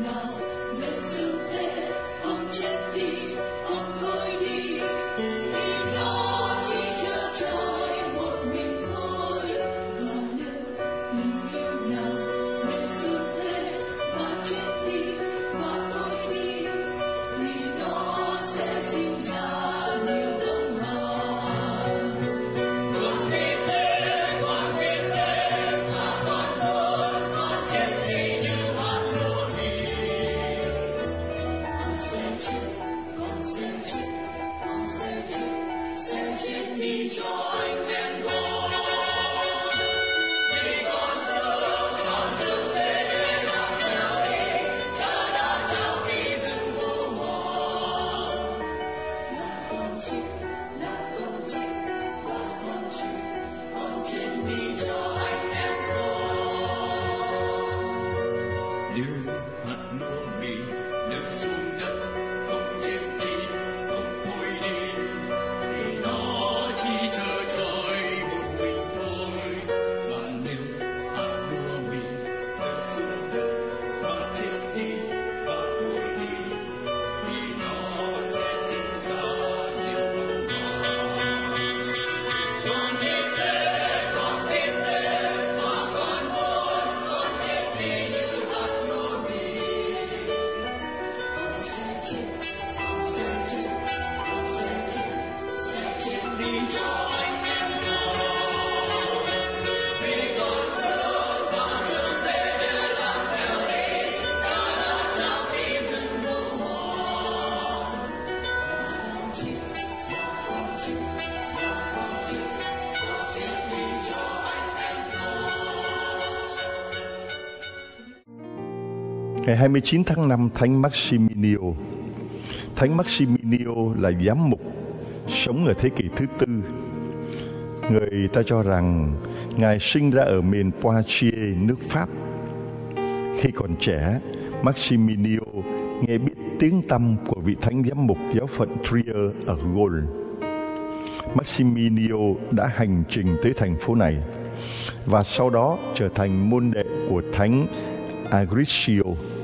Ngày 29 tháng 5, Thánh Maximilio. Thánh Maximilio là giám mục sống ở thế kỷ thứ tư. Người ta cho rằng Ngài sinh ra ở miền Poitiers, nước Pháp. Khi còn trẻ, Maximilio nghe biết tiếng tăm của vị thánh giám mục giáo phận Trier ở Gaul. Maximilio đã hành trình tới thành phố này và sau đó trở thành môn đệ của thánh Agricio.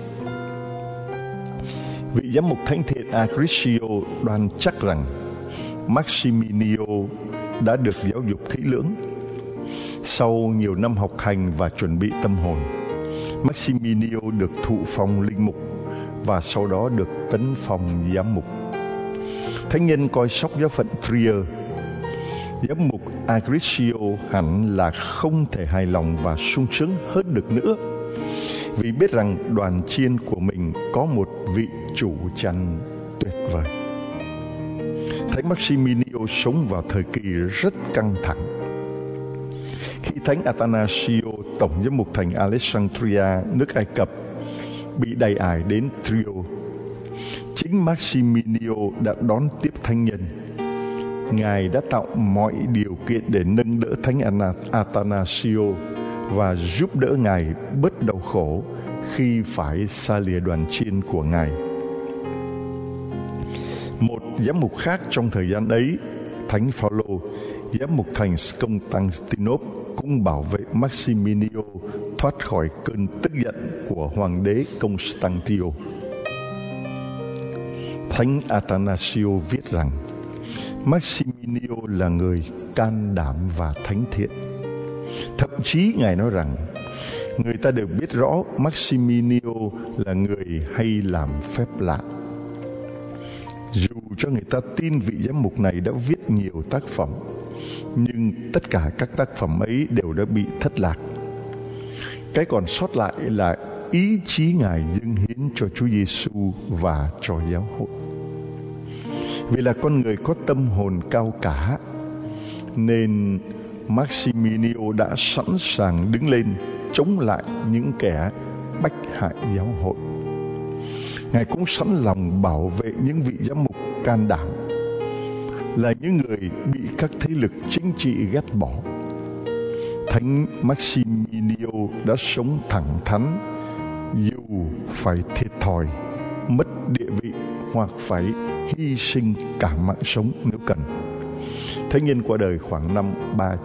Vị giám mục thánh thiện Agricio đoan chắc rằng Maximilio đã được giáo dục kỹ lưỡng. Sau nhiều năm học hành và chuẩn bị tâm hồn, Maximilio được thụ phong linh mục và sau đó được tấn phong giám mục. Thánh nhân coi sóc giáo phận Trier. Giám mục Agricio hẳn là không thể hài lòng và sung sướng hơn được nữa, vì biết rằng đoàn chiên của mình có một vị chủ chăn tuyệt vời. Thánh Maximilio sống vào thời kỳ rất căng thẳng. Khi Thánh Athanasio, tổng giám mục thành Alexandria, nước Ai Cập, bị đầy ải đến Trio, chính Maximilio đã đón tiếp thánh nhân. Ngài đã tạo mọi điều kiện để nâng đỡ Thánh Athanasio và giúp đỡ Ngài bớt đau khổ khi phải xa lìa đoàn chiên của Ngài. Một giám mục khác trong thời gian ấy, Thánh Phaolô, giám mục thành Constantinople, cũng bảo vệ Maximilio thoát khỏi cơn tức giận của hoàng đế Constantio. Thánh Athanasio viết rằng Maximilio là người can đảm và thánh thiện. Thậm chí Ngài nói rằng người ta đều biết rõ Maximilio là người hay làm phép lạ. Dù cho người ta tin vị giám mục này đã viết nhiều tác phẩm, nhưng tất cả các tác phẩm ấy đều đã bị thất lạc. Cái còn sót lại là ý chí Ngài dâng hiến cho Chúa Giêsu và cho giáo hội. Vì là con người có tâm hồn cao cả, nên Maximilio đã sẵn sàng đứng lên chống lại những kẻ bách hại giáo hội. Ngài cũng sẵn lòng bảo vệ những vị giám mục can đảm, là những người bị các thế lực chính trị ghét bỏ. Thánh Maximilio đã sống thẳng thắn, dù phải thiệt thòi, mất địa vị hoặc phải hy sinh cả mạng sống nếu cần. Thánh nhân qua đời khoảng năm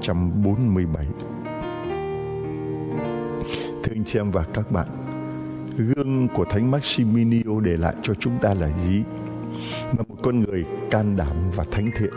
347. Thưa anh chị em và các bạn, Gương của Thánh Maximilio để lại cho chúng ta là gì? Là một con người can đảm và thánh thiện.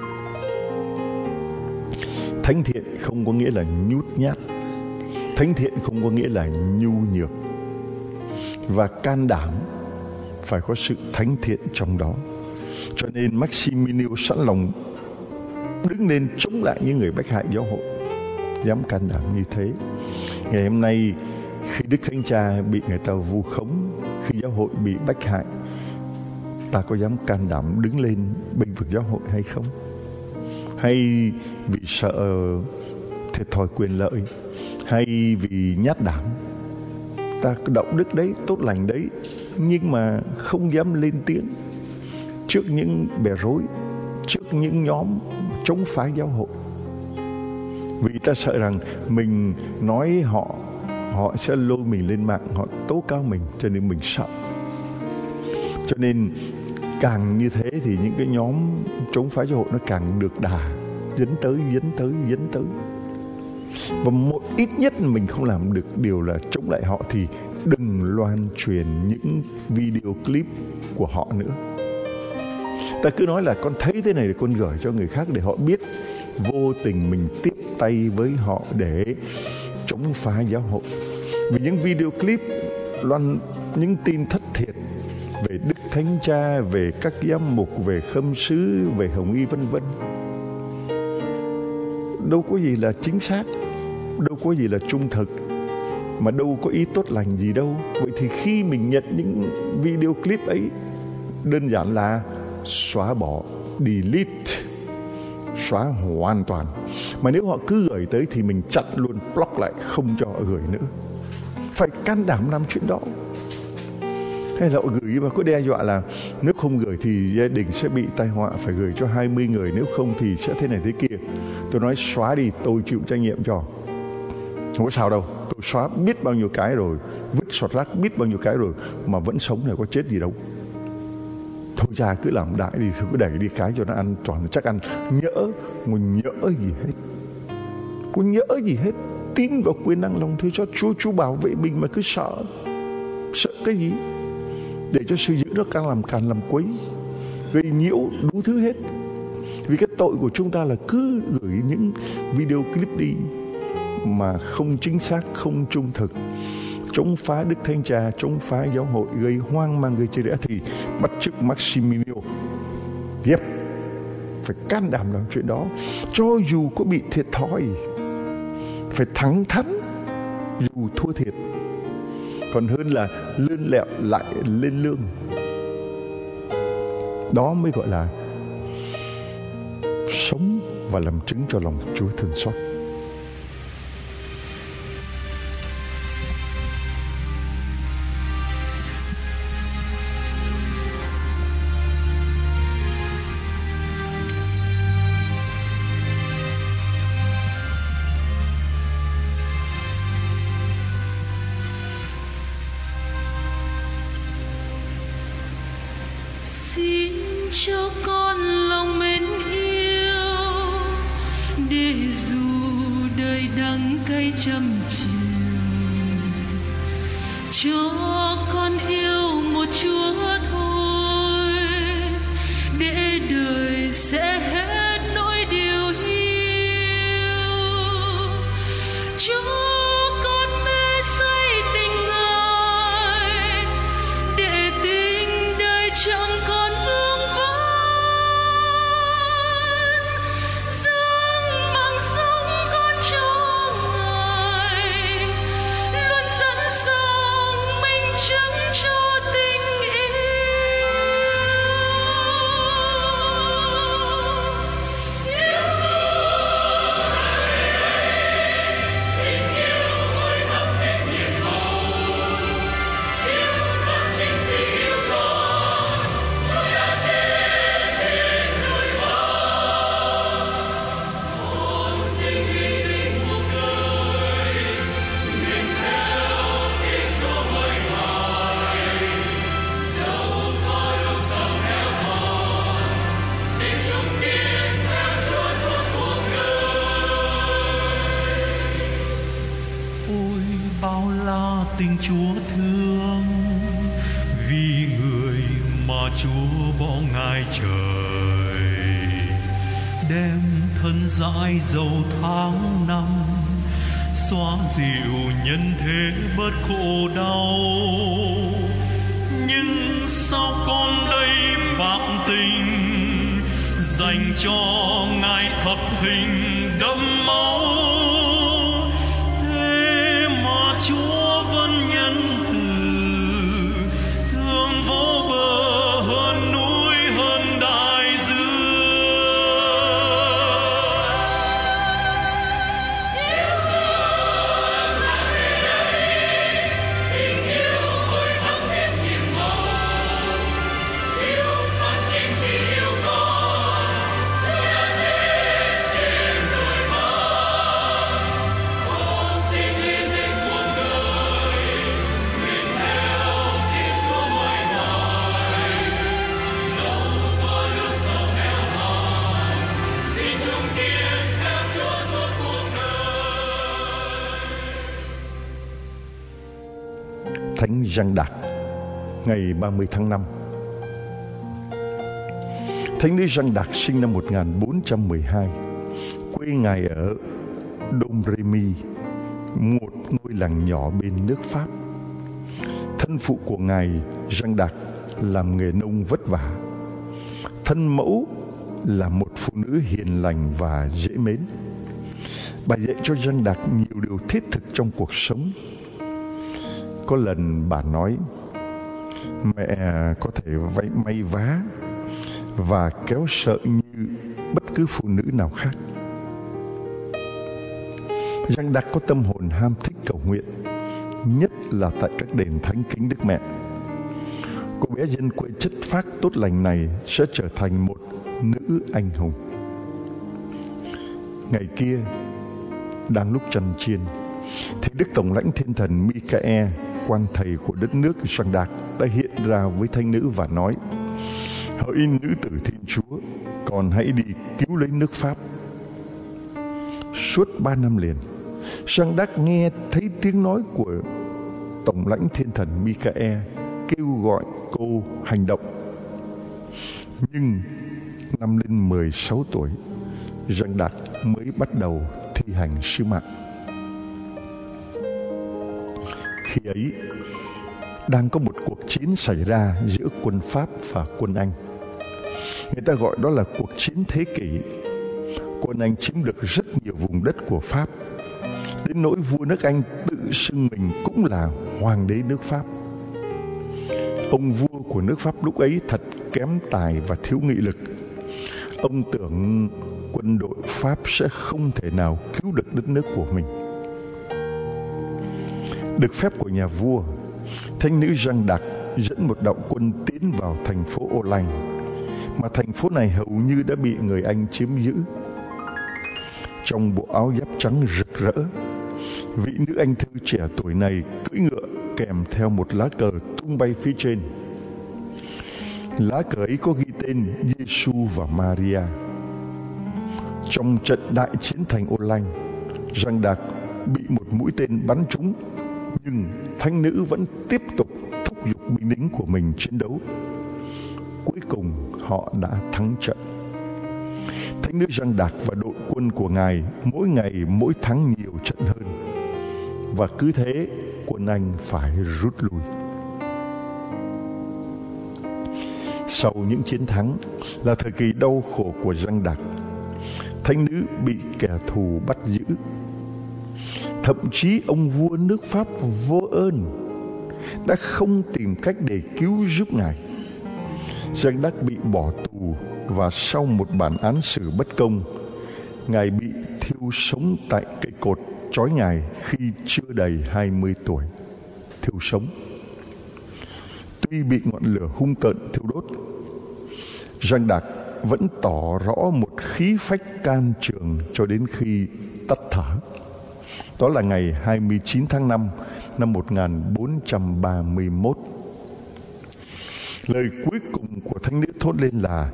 Thánh thiện không có nghĩa là nhút nhát. Thánh thiện không có nghĩa là nhu nhược. Và can đảm phải có sự thánh thiện trong đó. Cho nên Maximilio sẵn lòng đứng lên chống lại những người bách hại giáo hội. Dám can đảm như thế. Ngày hôm nay, khi Đức Thánh Cha bị người ta vu khống, khi giáo hội bị bách hại, ta có dám can đảm đứng lên bênh vực giáo hội hay không? Hay vì sợ thiệt thòi quyền lợi, hay vì nhát đảm, ta có đạo đức đấy, tốt lành đấy, nhưng mà không dám lên tiếng trước những bè rối, trước những nhóm chống phá giáo hội. Vì ta sợ rằng mình nói họ sẽ lôi mình lên mạng, họ tố cáo mình, cho nên mình sợ. Cho nên càng như thế thì những cái nhóm chống phá giáo hội nó càng được đà dẫn tới. Và ít nhất mình không làm được điều là chống lại họ thì đừng loan truyền những video clip của họ nữa. Ta cứ nói là con thấy thế này để con gửi cho người khác để họ biết. Vô tình mình tiếp tay với họ để chống phá giáo hội. Vì những video clip loan những tin thất thiệt về Đức Thánh Cha, về các giám mục, về khâm sứ, về hồng y vân vân, đâu có gì là chính xác, đâu có gì là trung thực, mà đâu có ý tốt lành gì đâu. Vậy thì khi mình nhận những video clip ấy, đơn giản là xóa bỏ, delete, xóa hoàn toàn. Mà nếu họ cứ gửi tới thì mình chặn luôn, block lại, không cho họ gửi nữa. Phải can đảm làm chuyện đó. Hay là họ gửi và có đe dọa là nếu không gửi thì gia đình sẽ bị tai họa, phải gửi cho 20 người, nếu không thì sẽ thế này thế kia. Tôi nói xóa đi, tôi chịu trách nhiệm cho. Không có sao đâu, tôi xóa biết bao nhiêu cái rồi, vứt sọt rác biết bao nhiêu cái rồi, mà vẫn sống này có chết gì đâu. Thôi cha cứ làm đại đi, cứ đẩy đi cái cho nó ăn tròn, chắc ăn. Nhỡ gì hết. Có nhỡ gì hết. Tin vào quyền năng lòng thương cho Chúa bảo vệ mình mà cứ sợ. Sợ cái gì? Để cho sự dữ nó càng làm quấy, gây nhiễu đủ thứ hết. Vì cái tội của chúng ta là cứ gửi những video clip đi mà không chính xác, không trung thực, chống phá Đức Thánh Cha, chống phá giáo hội, gây hoang mang, gây chia rẽ, thì bắt chước Maximilio. Phải can đảm làm chuyện đó, cho dù có bị thiệt thòi, phải thẳng thắn dù thua thiệt, còn hơn là lươn lẹo lại lên lương. Đó mới gọi là sống và làm chứng cho lòng Chúa thương xót. Cho con lòng mến yêu, để dù đời đắng cay trăm chiều, cho con yêu một Chúa thôi, để đời sẽ hết nỗi điều hiu. Cho con mê say tình Ngài, để tình đời chẳng còn cho tình yêu. bao la tình Chúa thương, vì người mà Chúa bỏ Ngài trời, đem thân dãi dầu tháng năm, xóa dịu nhân thế bớt khổ đau. Nhưng sao con đây bạc tình dành cho Ngài thập hình đẫm máu, thế mà Chúa vẫn nhân từ, thương vô bờ hơn núi hơn đại dương. Yêu thương là thế ấy, tình yêu thôi thắm thiết nhiệm màu, yêu con chính vì yêu con, Chúa đã chết trên đồi vàng. Con xin hy sinh cuộc đời, nguyện theo tiếng Chúa mọi ngày. Dẫu có lúc sống nghèo nàn, xin chung kiên theo Chúa suốt cuộc đời. Thánh Jean d'Arc, ngày 30 tháng 5. Thánh nữ Jean d'Arc sinh năm 1412, quê Ngài ở Domremy, một ngôi làng nhỏ bên nước Pháp. Thân phụ của Ngài Jean d'Arc làm nghề nông vất vả. Thân mẫu là một phụ nữ hiền lành và dễ mến. Bà dạy cho Jean d'Arc nhiều điều thiết thực trong cuộc sống. Có lần bà nói, mẹ có thể may vá và kéo sợi như bất cứ phụ nữ nào khác. Jean d'Arc có tâm hồn ham thích cầu nguyện, nhất là tại các đền thánh kính Đức Mẹ. Cô bé dân quê chất phác tốt lành này sẽ trở thành một nữ anh hùng. Ngày kia, đang lúc chăn chiên, thì Đức Tổng lãnh Thiên Thần Michael, quan thầy của đất nước Jean d'Arc, đã hiện ra với thánh nữ và nói: hỡi nữ tử Thiên Chúa, còn hãy đi cứu lấy nước Pháp. Suốt 3 năm liền, Jean d'Arc nghe thấy tiếng nói của Tổng lãnh Thiên Thần Michael kêu gọi cô hành động. Nhưng năm lên 16 tuổi, Jean d'Arc mới bắt đầu thi hành sứ mạng. Khi ấy, đang có một cuộc chiến xảy ra giữa quân Pháp và quân Anh. Người ta gọi đó là cuộc chiến thế kỷ. Quân Anh chiếm được rất nhiều vùng đất của Pháp, đến nỗi vua nước Anh tự xưng mình cũng là hoàng đế nước Pháp. Ông vua của nước Pháp lúc ấy thật kém tài và thiếu nghị lực. Ông tưởng quân đội Pháp sẽ không thể nào cứu được đất nước của mình. Được phép của nhà vua, thánh nữ Jean d'Arc dẫn một đạo quân tiến vào thành phố Ô Lanh, mà thành phố này hầu như đã bị người Anh chiếm giữ. Trong bộ áo giáp trắng rực rỡ, vị nữ anh thư trẻ tuổi này cưỡi ngựa kèm theo một lá cờ tung bay phía trên. Lá cờ ấy có ghi tên Giêsu và Maria. Trong trận đại chiến thành Ô Lanh, Jean d'Arc bị một mũi tên bắn trúng, nhưng thánh nữ vẫn tiếp tục thúc giục binh lính của mình chiến đấu. Cuối cùng họ đã thắng trận. Thánh nữ Jean d'Arc và đội quân của Ngài mỗi ngày mỗi thắng nhiều trận hơn, và cứ thế quân Anh phải rút lui. Sau những chiến thắng là thời kỳ đau khổ của Jean d'Arc. Thánh nữ bị kẻ thù bắt giữ. Thậm chí ông vua nước Pháp vô ơn đã không tìm cách để cứu giúp Ngài. Jean d'Arc bị bỏ tù, và sau một bản án xử bất công, Ngài bị thiêu sống tại cây cột trói Ngài khi chưa đầy 20 tuổi. Thiêu sống. Tuy bị ngọn lửa hung tợn thiêu đốt, Jean d'Arc vẫn tỏ rõ một khí phách can trường cho đến khi tắt thở. Đó là ngày 29 tháng 5 năm 1431. Lời cuối cùng của thánh nữ thốt lên là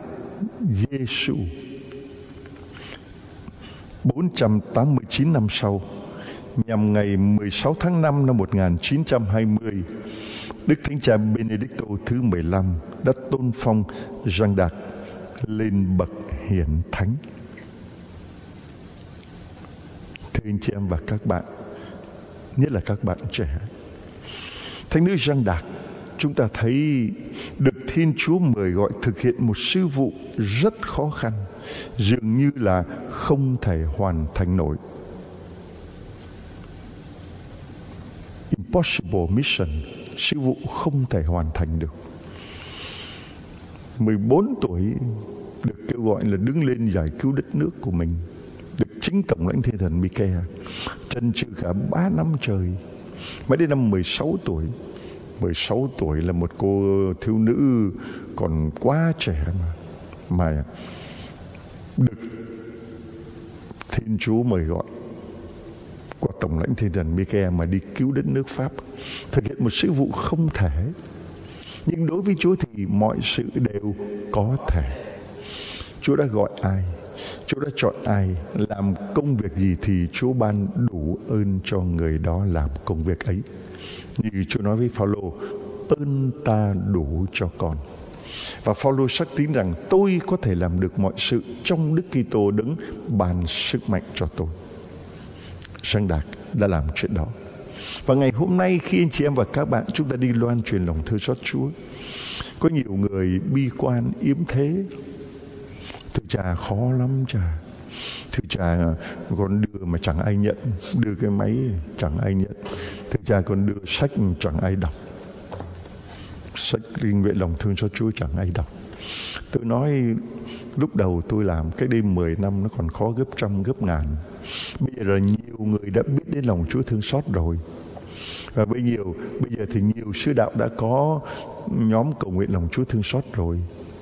Giêsu. 489 năm sau, nhằm ngày 16 tháng 5 năm 1920, Đức Thánh Cha Benedicto thứ 15 đã tôn phong Jean d'Arc lên bậc hiển thánh. Thưa anh chị em và các bạn, nhất là các bạn trẻ, Thánh nữ Jean d'Arc, chúng ta thấy được Thiên Chúa mời gọi thực hiện một sứ vụ rất khó khăn, dường như là không thể hoàn thành nổi. Impossible mission, sứ vụ không thể hoàn thành được. 14 tuổi được kêu gọi là đứng lên giải cứu đất nước của mình, được chính Tổng lãnh Thiên Thần Michael trần trừ cả 3 năm trời. Mới đến năm 16 tuổi là một cô thiếu nữ còn quá trẻ mà được Thiên Chúa mời gọi qua Tổng lãnh Thiên Thần Michael mà đi cứu đất nước Pháp, thực hiện một sứ vụ không thể. Nhưng đối với Chúa thì mọi sự đều có thể. Chúa đã gọi ai, Chúa đã chọn ai làm công việc gì thì Chúa ban đủ ơn cho người đó làm công việc ấy. Như Chúa nói với Phao-lô, ơn ta đủ cho con. Và Phao-lô xác tín rằng tôi có thể làm được mọi sự trong Đức Kitô đấng ban sức mạnh cho tôi. Jean d'Arc đã làm chuyện đó. Và ngày hôm nay khi anh chị em và các bạn chúng ta đi loan truyền lòng thương xót Chúa, có nhiều người bi quan yếm thế. Thưa cha khó lắm cha. Thưa cha con đưa mà chẳng ai nhận, đưa cái máy chẳng ai nhận. Thưa cha con đưa sách chẳng ai đọc, sách linh nguyện lòng thương xót Chúa chẳng ai đọc. Tôi nói lúc đầu tôi làm cách đây 10 năm nó còn khó gấp trăm gấp ngàn. Bây giờ là nhiều người đã biết đến lòng Chúa thương xót rồi. Và bây giờ thì nhiều sứ đạo đã có nhóm cầu nguyện lòng Chúa thương xót rồi.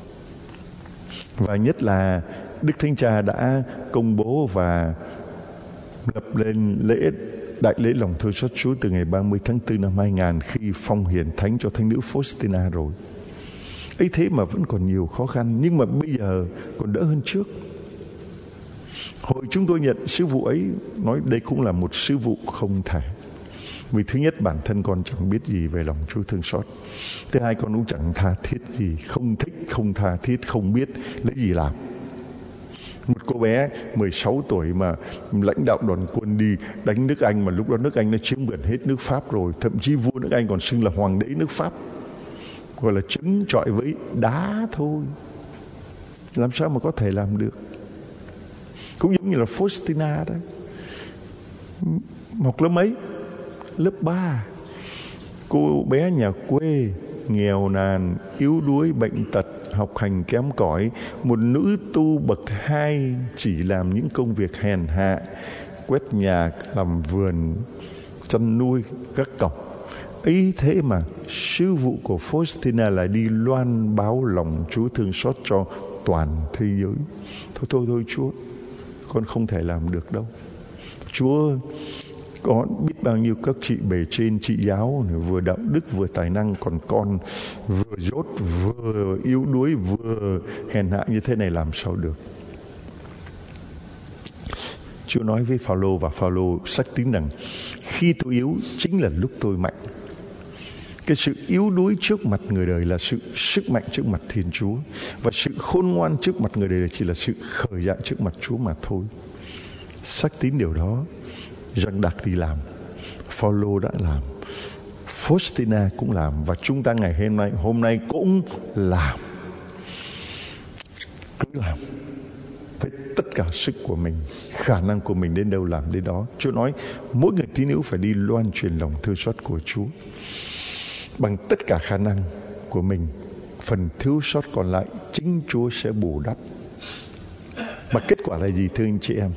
Và nhất là Đức Thánh Cha đã công bố và lập lên đại lễ lòng thương xót Chúa từ ngày 30 tháng 4 năm 2000 khi phong hiển thánh cho Thánh nữ Faustina rồi. Ấy thế mà vẫn còn nhiều khó khăn, nhưng mà bây giờ còn đỡ hơn trước. Hồi chúng tôi nhận sứ vụ ấy, nói đây cũng là một sứ vụ không thể. Vì thứ nhất bản thân con chẳng biết gì về lòng Chúa thương xót. Thứ hai con cũng chẳng tha thiết gì, không thích, không tha thiết, không biết lấy gì làm. Một cô bé 16 tuổi mà lãnh đạo đoàn quân đi đánh nước Anh, mà lúc đó nước Anh nó chiếm gần hết nước Pháp rồi. Thậm chí vua nước Anh còn xưng là hoàng đế nước Pháp, gọi là trứng trọi với đá thôi. Làm sao mà có thể làm được? Cũng giống như là Faustina đấy, học lớp mấy? Lớp 3. Cô bé nhà quê, nghèo nàn, yếu đuối, bệnh tật, học hành kém cỏi, một nữ tu bậc 2 chỉ làm những công việc hèn hạ, quét nhà, làm vườn, chăn nuôi các cọc. Ấy thế mà sứ vụ của Faustina là đi loan báo lòng Chúa thương xót cho toàn thế giới. Thôi Chúa, con không thể làm được đâu. Chúa có biết bao nhiêu các chị bề trên, chị giáo, vừa đạo đức vừa tài năng, còn con vừa dốt vừa yếu đuối vừa hèn hạ như thế này làm sao được? Chúa nói với Phao-lô, và Phao-lô xác tín rằng khi tôi yếu chính là lúc tôi mạnh. Cái sự yếu đuối trước mặt người đời là sự sức mạnh trước mặt Thiên Chúa, và sự khôn ngoan trước mặt người đời là chỉ là sự khởi dại trước mặt Chúa mà thôi. Xác tín điều đó, Jean d'Arc đi làm, Phao-lô đã làm, Faustina cũng làm, và chúng ta ngày hôm nay cũng làm. Cứ làm với tất cả sức của mình, khả năng của mình đến đâu làm đến đó. Chúa nói mỗi người tín hữu phải đi loan truyền lòng thương xót của Chúa bằng tất cả khả năng của mình. Phần thiếu sót còn lại chính Chúa sẽ bù đắp. Mà kết quả là gì thưa anh chị em?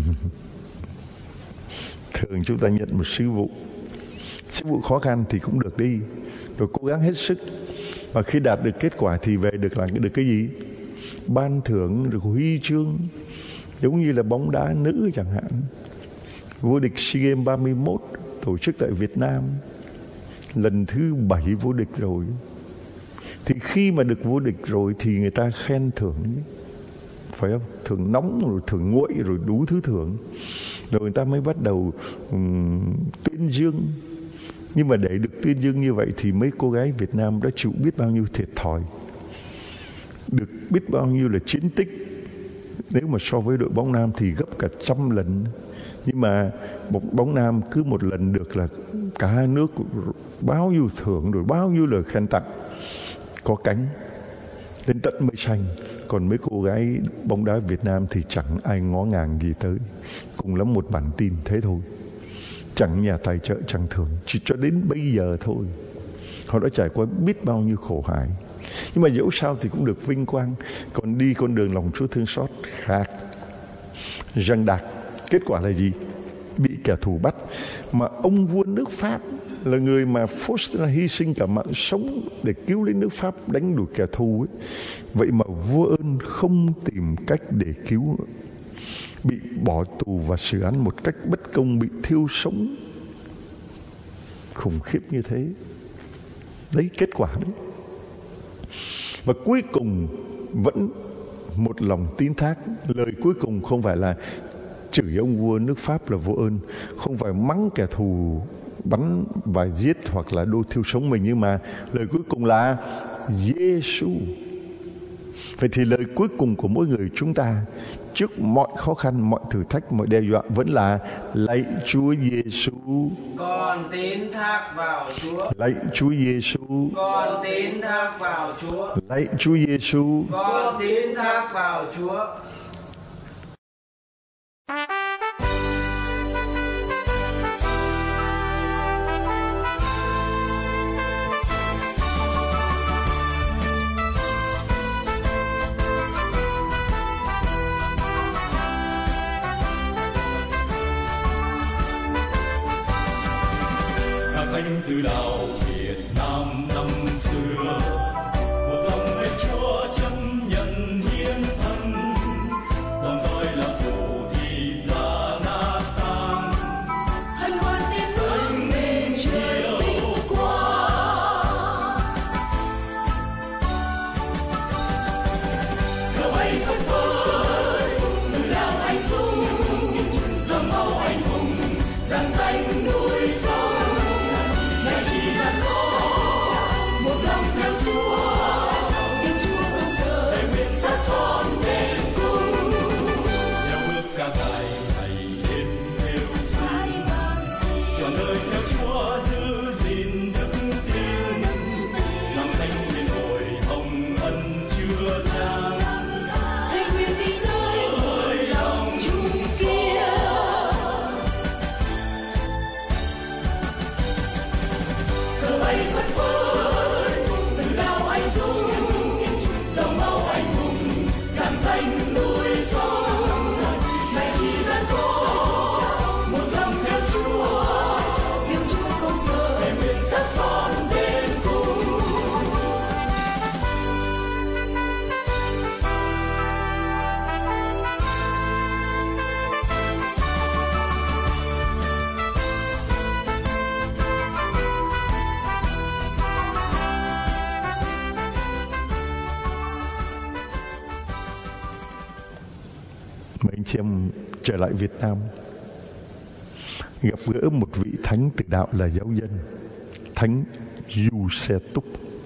Thường chúng ta nhận một sứ vụ khó khăn thì cũng được đi, rồi cố gắng hết sức, và khi đạt được kết quả thì về được cái gì? Ban thưởng, được huy chương, giống như là bóng đá nữ chẳng hạn, vô địch SEA Games 31 tổ chức tại Việt Nam, lần thứ 7 vô địch rồi. Thì khi mà được vô địch rồi thì người ta khen thưởng, phải không? Thưởng nóng rồi thưởng nguội rồi đủ thứ thưởng. Rồi người ta mới bắt đầu tuyên dương. Nhưng mà để được tuyên dương như vậy thì mấy cô gái Việt Nam đã chịu biết bao nhiêu thiệt thòi, được biết bao nhiêu là chiến tích. Nếu mà so với đội bóng nam thì gấp cả 100 lần. Nhưng mà bóng nam cứ một lần được là cả hai nước bao nhiêu thưởng, rồi bao nhiêu lời khen tặng, có cánh đến tận mây xanh. Còn mấy cô gái bóng đá Việt Nam thì chẳng ai ngó ngàng gì tới, cùng lắm một bản tin thế thôi, chẳng nhà tài trợ, chẳng thưởng. Chỉ cho đến bây giờ thôi, họ đã trải qua biết bao nhiêu khổ hại. Nhưng mà dẫu sao thì cũng được vinh quang. Còn đi con đường lòng Chúa thương xót khác. Jeanne d'Arc, kết quả là gì? Bị kẻ thù bắt. Mà ông vua nước Pháp là người mà Faustin hy sinh cả mạng sống để cứu lấy nước Pháp, đánh đuổi kẻ thù ấy. Vậy mà vua ơn không tìm cách để cứu, bị bỏ tù và xử án một cách bất công, bị thiêu sống. Khủng khiếp như thế. Đấy kết quả đấy. Và cuối cùng vẫn một lòng tín thác. Lời cuối cùng không phải là chửi ông vua nước Pháp là vô ơn, không phải mắng kẻ thù bắn và giết hoặc là đô thiêu sống mình, nhưng mà lời cuối cùng là Giê-xu. Vậy thì lời cuối cùng của mỗi người chúng ta trước mọi khó khăn, mọi thử thách, mọi đe dọa vẫn là lạy Chúa Giê-xu, con tín thác vào Chúa. lạy Chúa Giê-xu, Con tín thác vào Chúa. lạy Chúa Giê-xu. Con tín thác vào Chúa. Thánh từ đạo Việt Nam năm xưa, một lòng với Chúa chấp nhận hiến thân, lòng roi là phù thì ra nát tan. Hân hoan tiếng hương về trời vinh quang, cờ bay phất phới từ đảo anh dũng, dòng máu anh hùng dàn danh núi sông. Một lòng theo Chúa, yêu Chúa không rời, nguyện sát son bên cùng. Theo bước ca ngài ngày đêm theo xin, trọn đời theo Chúa giữ gìn đức tin, làm thánh hiền hội hồng ân chưa chan. Thầy nguyện đi tới một lòng chung kia, cờ bay phất phới. Mấy anh chị em trở lại Việt Nam, gặp gỡ một vị thánh tử đạo là giáo dân, Thánh Giuse Túc.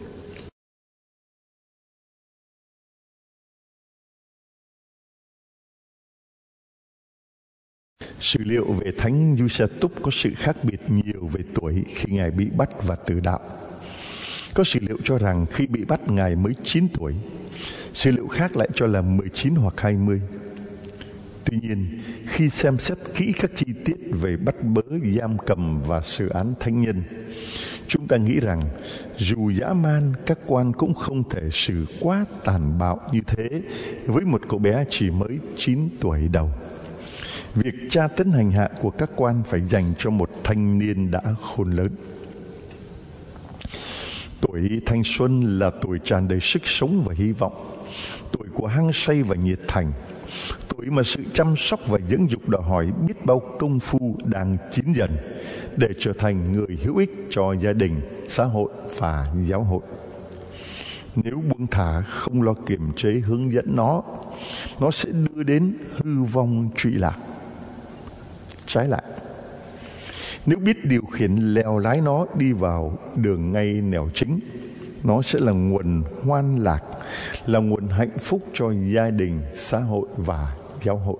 Sử liệu về Thánh Giuse Túc có sự khác biệt nhiều về tuổi khi Ngài bị bắt và tử đạo. Có sử liệu cho rằng khi bị bắt Ngài mới 9 tuổi, sử liệu khác lại cho là 19 hoặc 20. Tuy nhiên, khi xem xét kỹ các chi tiết về bắt bớ, giam cầm và xử án thánh nhân, chúng ta nghĩ rằng dù dã man, các quan cũng không thể xử quá tàn bạo như thế với một cậu bé chỉ mới 9 tuổi đầu. Việc tra tấn hành hạ của các quan phải dành cho một thanh niên đã khôn lớn. Tuổi thanh xuân là tuổi tràn đầy sức sống và hy vọng, tuổi của hăng say và nhiệt thành, tuổi mà sự chăm sóc và dưỡng dục đòi hỏi biết bao công phu đang chín dần để trở thành người hữu ích cho gia đình, xã hội và giáo hội. Nếu buông thả, không lo kiềm chế hướng dẫn nó sẽ đưa đến hư vong trụy lạc. trái lại. Nếu biết điều khiển lèo lái nó đi vào đường ngay nẻo chính, nó sẽ là nguồn hoan lạc, là nguồn hạnh phúc cho gia đình, xã hội và giáo hội.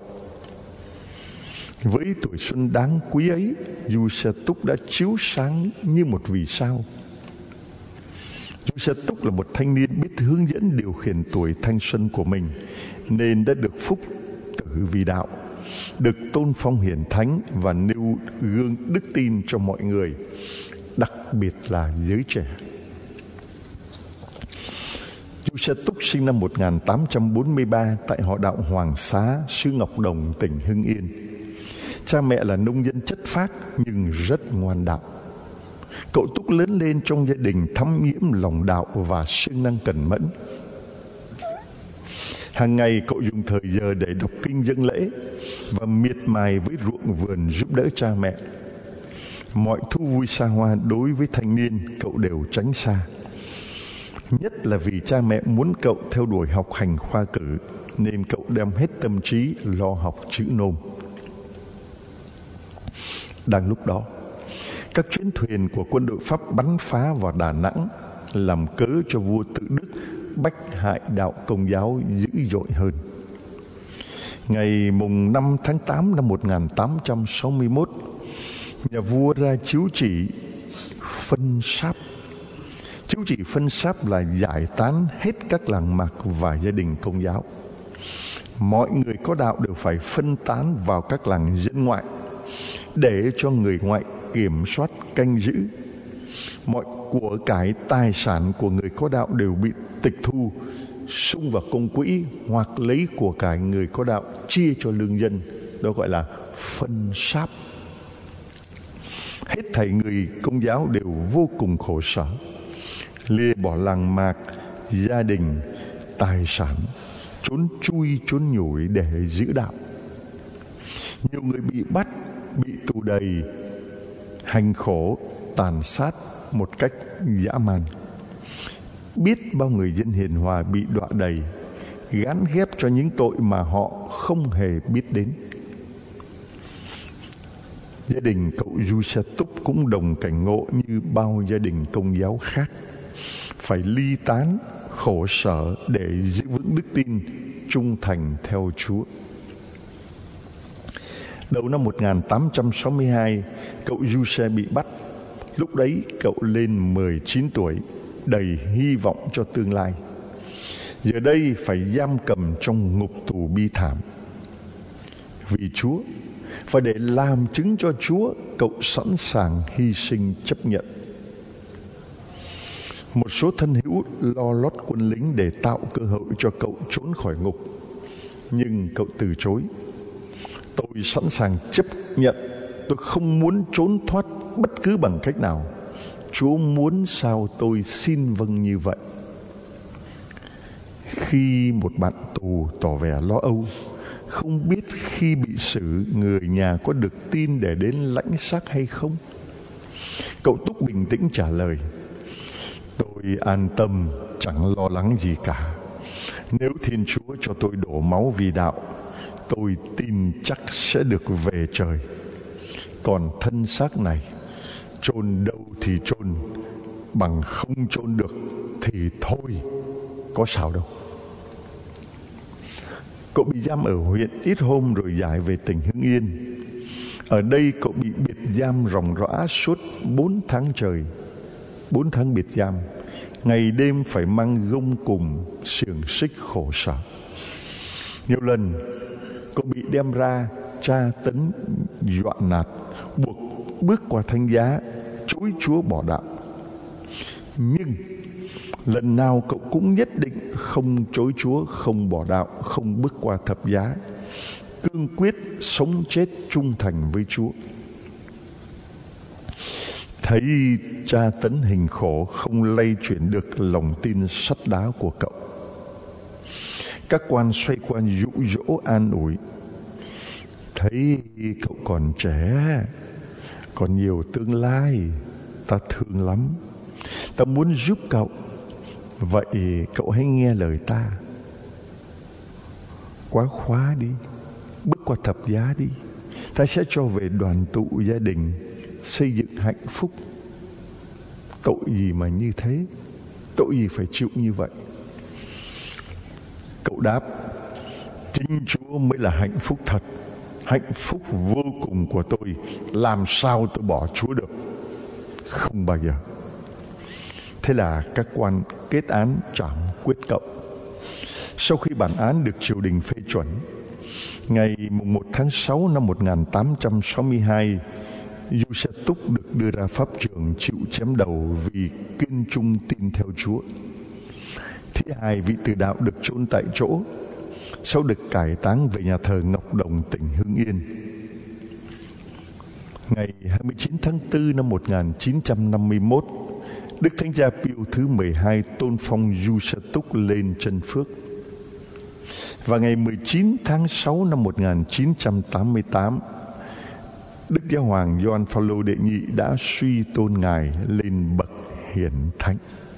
Với tuổi xuân đáng quý ấy, Du Xe Túc đã chiếu sáng như một vì sao. Du Xe Túc là một thanh niên biết hướng dẫn điều khiển tuổi thanh xuân của mình, nên đã được phúc tử vì đạo, được tôn phong hiển thánh và nêu gương đức tin cho mọi người, đặc biệt là giới trẻ. Du Xe Túc sinh năm 1843 tại họ đạo Hoàng Xá, xứ Ngọc Đồng, tỉnh Hưng Yên. Cha mẹ là nông dân chất phác nhưng rất ngoan đạo. Cậu Túc lớn lên trong gia đình thấm nhiễm lòng đạo và siêng năng cẩn mẫn. Hàng ngày cậu dùng thời giờ để đọc kinh dâng lễ và miệt mài với ruộng vườn giúp đỡ cha mẹ. Mọi thú vui xa hoa đối với thanh niên cậu đều tránh xa. Nhất là vì cha mẹ muốn cậu theo đuổi học hành khoa cử, nên cậu đem hết tâm trí lo học chữ nôm. Đang lúc đó, các chuyến thuyền của quân đội Pháp bắn phá vào Đà Nẵng, làm cớ cho vua Tự Đức bách hại đạo Công giáo dữ dội hơn. Ngày mùng 5 tháng 8 năm 1861, nhà vua ra chiếu chỉ phân sáp. Chiếu chỉ phân sáp là giải tán hết các làng mạc và gia đình Công giáo. Mọi người có đạo đều phải phân tán vào các làng dân ngoại, để cho người ngoại kiểm soát canh giữ. Mọi của cải tài sản của người có đạo đều bị tịch thu, sung vào công quỹ, hoặc lấy của cải người có đạo chia cho lương dân. Đó gọi là phân sáp. Hết thảy người Công giáo đều vô cùng khổ sở, lìa bỏ làng mạc, gia đình, tài sản, trốn chui trốn nhủi để giữ đạo. Nhiều người bị bắt, bị tù đầy, hành khổ, tàn sát một cách dã man. Biết bao người dân hiền hòa bị đọa đầy, gán ghép cho những tội mà họ không hề biết đến. Gia đình cậu Du Xe Túc cũng đồng cảnh ngộ như bao gia đình Công giáo khác, phải ly tán, khổ sở để giữ vững đức tin, trung thành theo Chúa. Đầu năm 1862, cậu Du Xe bị bắt. Lúc đấy cậu lên 19 tuổi, đầy hy vọng cho tương lai. Giờ đây phải giam cầm trong ngục tù bi thảm. Vì Chúa, và để làm chứng cho Chúa, cậu sẵn sàng hy sinh chấp nhận. Một số thân hữu lo lót quân lính để tạo cơ hội cho cậu trốn khỏi ngục, nhưng cậu từ chối. Tôi sẵn sàng chấp nhận, tôi không muốn trốn thoát bất cứ bằng cách nào. Chúa muốn sao tôi xin vâng như vậy. Khi một bạn tù tỏ vẻ lo âu, không biết khi bị xử người nhà có được tin để đến lãnh xác hay không, cậu Túc bình tĩnh trả lời: tôi an tâm, chẳng lo lắng gì cả. Nếu Thiên Chúa cho tôi đổ máu vì đạo, tôi tin chắc sẽ được về trời. Còn thân xác này, chôn đâu thì chôn, bằng không chôn được thì thôi, có sao đâu. Cậu bị giam ở huyện ít hôm rồi giải về tỉnh Hưng Yên. Ở đây cậu bị biệt giam ròng rã suốt 4 tháng trời, 4 tháng biệt giam, ngày đêm phải mang gông cùm, xiềng xích khổ sở. Nhiều lần cậu bị đem ra tra tấn, dọa nạt, buộc bước qua thánh giá, chối Chúa bỏ đạo. Nhưng lần nào cậu cũng nhất định không chối Chúa, không bỏ đạo, không bước qua thập giá, cương quyết sống chết trung thành với Chúa. Thấy tra tấn hình khổ không lay chuyển được lòng tin sắt đá của cậu, các quan xoay quanh dụ dỗ an ủi: thấy cậu còn trẻ, còn nhiều tương lai, ta thương lắm, ta muốn giúp cậu, vậy cậu hãy nghe lời ta, quá khóa đi, bước qua thập giá đi, ta sẽ cho về đoàn tụ gia đình, xây dựng hạnh phúc. Tội gì mà như thế? Tội gì phải chịu như vậy? Cậu đáp, chính Chúa mới là hạnh phúc thật, hạnh phúc vô cùng của tôi. Làm sao tôi bỏ Chúa được? Không bao giờ. Thế là các quan kết án trảm quyết cậu. Sau khi bản án được triều đình phê chuẩn, ngày 1 tháng 6 năm 1862, Du Xe Túc được đưa ra pháp trường chịu chém đầu vì kiên trung tin theo Chúa. Thi hài vị tử đạo được chôn tại chỗ, sau được cải táng về nhà thờ Ngọc Đồng, tỉnh Hưng Yên. Ngày 29 tháng 4 năm 1951, Đức Thánh Cha Pio thứ 12 tôn phong Du Xe Túc lên chân phước. Và ngày 19 tháng 6 năm 1988, Đức Giáo hoàng Gioan Phaolô đệ nhị đã suy tôn Ngài lên bậc hiển thánh.